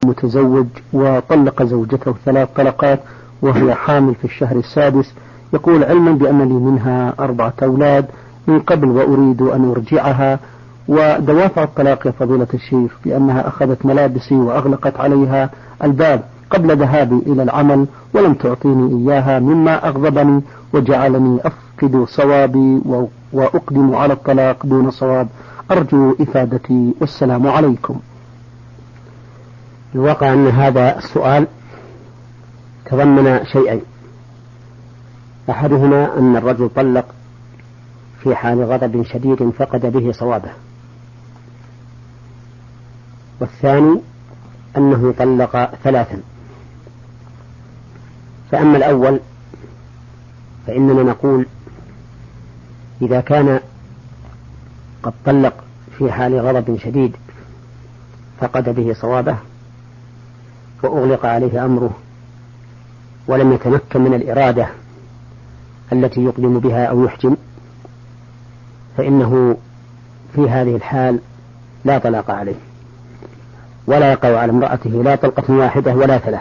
متزوج وطلق زوجته 3 طلقات وهي حامل في الشهر السادس، يقول: علما بأن لي منها 4 أولاد من قبل وأريد أن أرجعها، ودوافع الطلاق يا فضيلة الشيخ بأنها أخذت ملابسي وأغلقت عليها الباب قبل ذهابي إلى العمل ولم تعطيني إياها، مما أغضبني وجعلني أفقد صوابي وأقدم على الطلاق دون صواب. أرجو إفادتي والسلام عليكم. الواقع أن هذا السؤال تضمن شيئين: أحدهما أن الرجل طلق في حال غضب شديد فقد به صوابه، والثاني أنه طلق 3. فأما الأول فإننا نقول إذا كان قد طلق في حال غضب شديد فقد به صوابه وأغلق عليه أمره ولم يتمكن من الإرادة التي يقدم بها أو يحجم، فإنه في هذه الحال لا طلاق عليه، ولا يقع على امرأته لا طلقة واحدة ولا 3،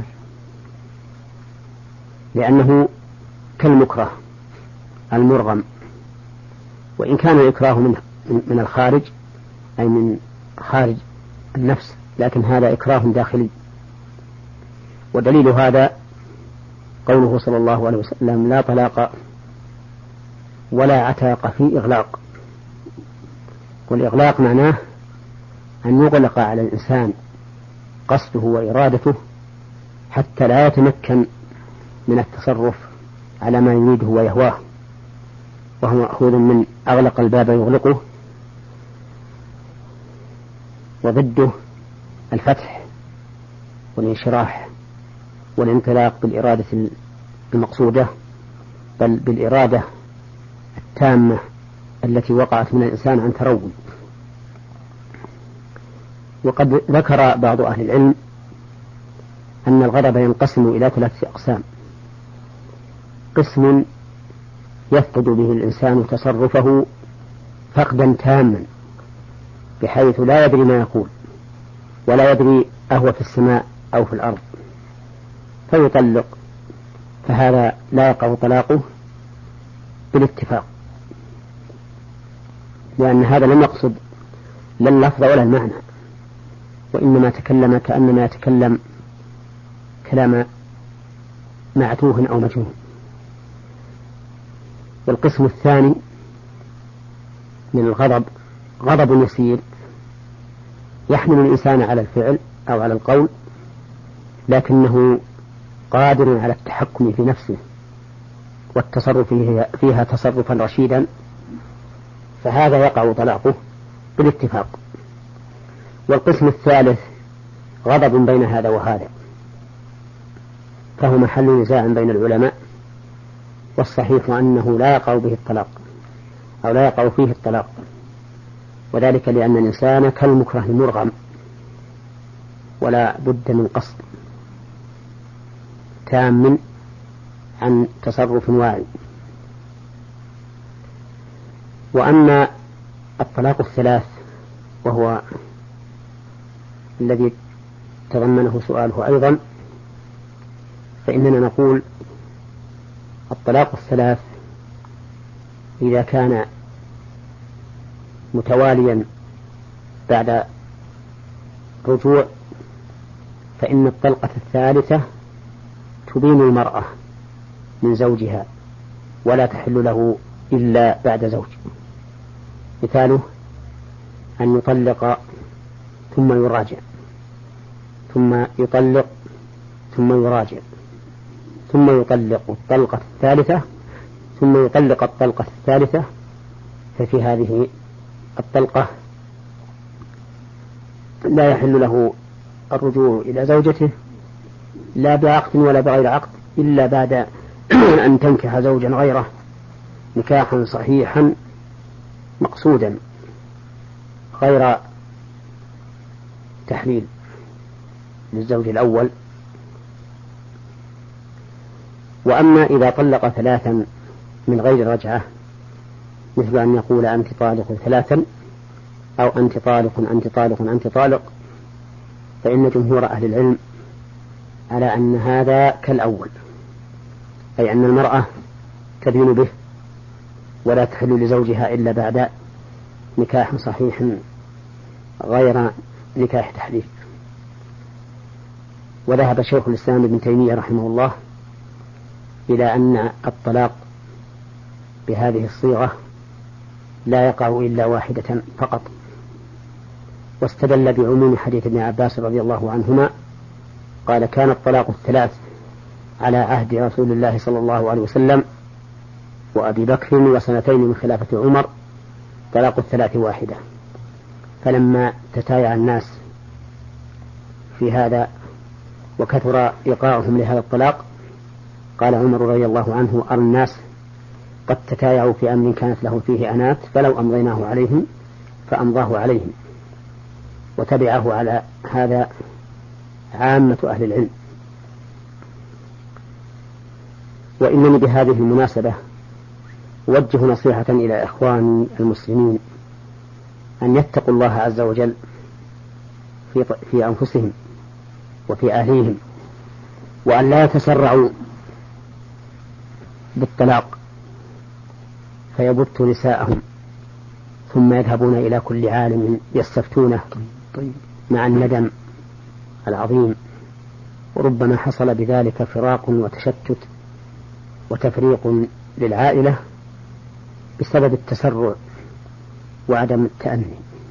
لأنه كالمكره المرغم، وإن كان الإكراه من الخارج أي من خارج النفس، لكن هذا إكراه داخلي. ودليل هذا قوله صلى الله عليه وسلم: لا طلاق ولا عتاق في إغلاق. والإغلاق معناه أن يغلق على الإنسان قصده وإرادته حتى لا يتمكن من التصرف على ما يريده ويهواه، وهو مأخوذ من أغلق الباب يغلقه، وضده الفتح والانشراح والانطلاق بالإرادة المقصودة، بل بالإرادة التامة التي وقعت من الإنسان عن تروي. وقد ذكر بعض أهل العلم أن الغضب ينقسم إلى 3 أقسام: قسم يفقد به الإنسان تصرفه فقدا تاما بحيث لا يدري ما يقول ولا يدري أهو في السماء أو في الأرض فيطلق، فهذا لا يقع طلاقه بالاتفاق، لأن هذا لم يقصد لا اللفظ ولا المعنى، وإنما تكلم كأنما يتكلم كلام معتوه أو مجنون. والقسم الثاني من الغضب غضب يسير يحمل الإنسان على الفعل أو على القول، لكنه قادر على التحكم في نفسه والتصرف فيها تصرفا رشيدا، فهذا يقع طلاقه بالاتفاق. والقسم الثالث غضب بين هذا وهذا، فهو محل نزاع بين العلماء، والصحيح أنه لا يقع به الطلاق أو لا يقع فيه الطلاق، وذلك لأن الإنسان كالمكره المرغم ولا بد من قصد تام عن تصرف واعي. وأما الطلاق 3 وهو الذي تضمنه سؤاله أيضا، فإننا نقول الطلاق 3 إذا كان متواليا بعد رجوع فإن الطلقة 3 تبين المرأة من زوجها ولا تحل له إلا بعد زوج. مثاله أن يطلق ثم يراجع، ثم يطلق ثم يراجع، ثم يطلق الطلقة 3، ثم يطلق الطلقة 3، ففي هذه الطلقة لا يحل له الرجوع إلى زوجته لا بعقد ولا بغير عقد إلا بعد أن تنكح زوجا غيره نكاحا صحيحا مقصودا غير تحليل للزوج الأول. وأما إذا طلق 3 من غير رجعة، مثل أن يقول أنت طالق 3 أو أنت طالق أنت طالق أنت طالق، فإن جمهور أهل العلم على أن هذا كالأول، أي أن المرأة تدين به ولا تحل لزوجها إلا بعد نكاح صحيح غير نكاح تحليل. وذهب شيخ الإسلام ابن تيمية رحمه الله إلى أن الطلاق بهذه الصيغة لا يقع إلا واحدة فقط، واستدل بعموم حديث ابن عباس رضي الله عنهما قال: كان الطلاق الثلاث على عهد رسول الله صلى الله عليه وسلم وأبي بكر وسنتين من خلافة عمر، طلاق الثلاث واحدة. فلما تتايع الناس في هذا وكثر إيقاعهم لهذا الطلاق قال عمر رضي الله عنه: أرى الناس قد تتايعوا في أمر كانت له فيه أنات فلو أمضيناه عليهم فأمضاه عليهم. وتبعه على هذا عامة أهل العلم. وإنني بهذه المناسبة أوجه نصيحة إلى إخواني المسلمين أن يتقوا الله عز وجل في أنفسهم وفي أهليهم، وأن لا يتسرعوا بالطلاق فيبتوا نساءهم ثم يذهبون إلى كل عالم يستفتونه مع الندم العظيم، وربما حصل بذلك فراق وتشتت وتفريق للعائلة بسبب التسرع وعدم التأني.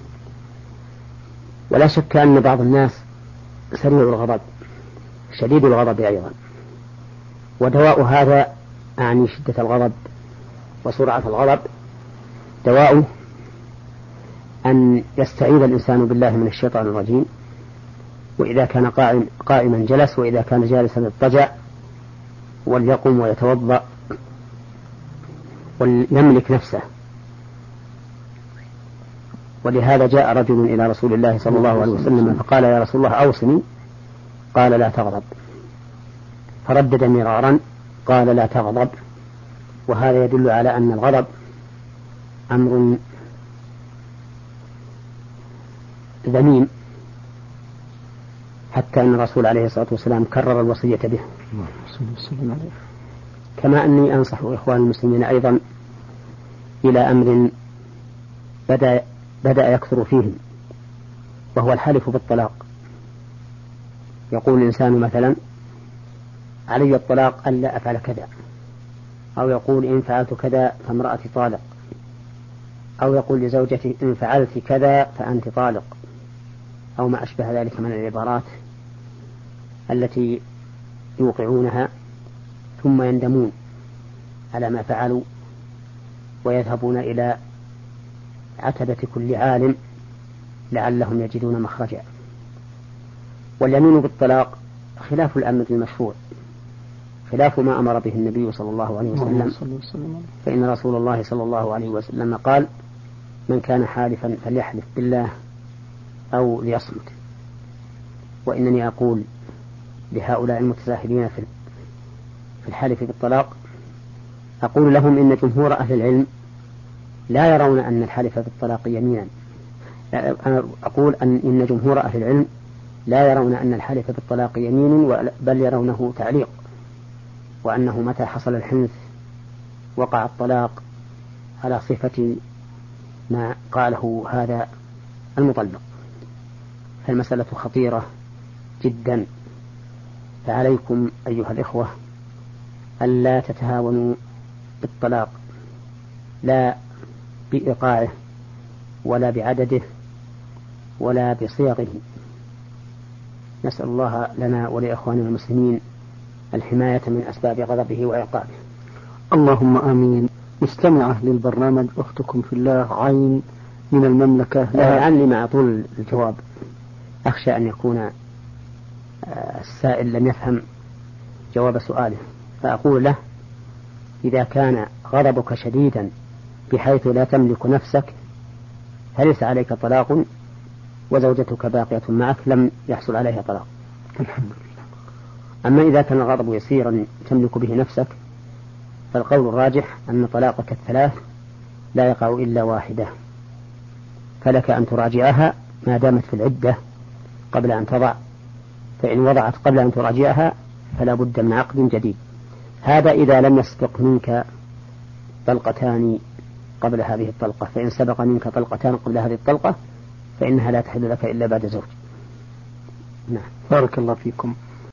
ولا شك أن بعض الناس سريع الغضب شديد الغضب أيضا، ودواء هذا أعني شدة الغضب وسرعة الغضب دواء أن يستعيذ الإنسان بالله من الشيطان الرجيم، وإذا كان قائما جلس، وإذا كان جالسا اضطجع، وليقوم ويتوضأ وليملك نفسه. ولهذا جاء رجل إلى رسول الله صلى الله عليه وسلم فقال: يا رسول الله أوصني. قال: لا تغضب. فردد مرارا قال: لا تغضب. وهذا يدل على أن الغضب أمر ذميم، حتى أن الرسول عليه الصلاة والسلام كرر الوصية به. كما أني أنصح إخوان المسلمين أيضا إلى أمر بدأ يكثر فيهم، وهو الحلف بالطلاق. يقول الإنسان مثلا: علي الطلاق ألا أفعل كذا، أو يقول: إن فعلت كذا فامرأتي طالق، أو يقول لزوجتي: إن فعلت كذا فأنت طالق، أو ما أشبه ذلك من العبارات التي يوقعونها ثم يندمون على ما فعلوا ويذهبون إلى عتبة كل عالم لعلهم يجدون مخرجا. واليمين بالطلاق خلاف الأمر المشروع، خلاف ما أمر به النبي صلى الله عليه وسلم، فإن رسول الله صلى الله عليه وسلم قال: من كان حالفا فليحلف بالله أو ليصمت. وإنني أقول لهؤلاء المتساهلين في الحلف بالطلاق، أقول لهم: إن جمهور أهل العلم لا يرون أن الحلف بالطلاق يمينا. أقول إن جمهور أهل العلم لا يرون أن الحلف بالطلاق يمين، بل يرونه تعليق، وأنه متى حصل الحنث وقع الطلاق على صفة ما قاله هذا المطلق. فالمسألة خطيرة جدا، فعليكم أيها الإخوة ألا تتهاونوا بالطلاق، لا بإيقاعه ولا بعدده ولا بصيغه. نسأل الله لنا ولإخواننا المسلمين الحماية من أسباب غضبه وعقابه. اللهم آمين. مستمعة للبرنامج أختكم في الله عين من المملكة. لعلي مع طول الجواب أخشى أن يكون السائل لم يفهم جواب سؤاله، فأقول له: إذا كان غضبك شديدا بحيث لا تملك نفسك فليس عليك طلاق، وزوجتك باقية معك لم يحصل عليها طلاق. الحمد لله. أما إذا كان الغضب يسيرا تملك به نفسك فالقول الراجح أن طلاقك الثلاث لا يقع إلا واحدة، فلك أن تراجعها ما دامت في العدة قبل أن تضع فإن وضعت قبل أن تراجعها فلا بد من عقد جديد. هذا إذا لم يسبق منك طلقتان قبل هذه الطلقة. فإن سبق منك طلقتان قبل هذه الطلقة فإنها لا تحل لك إلا بعد زوج. نعم. بارك الله فيكم.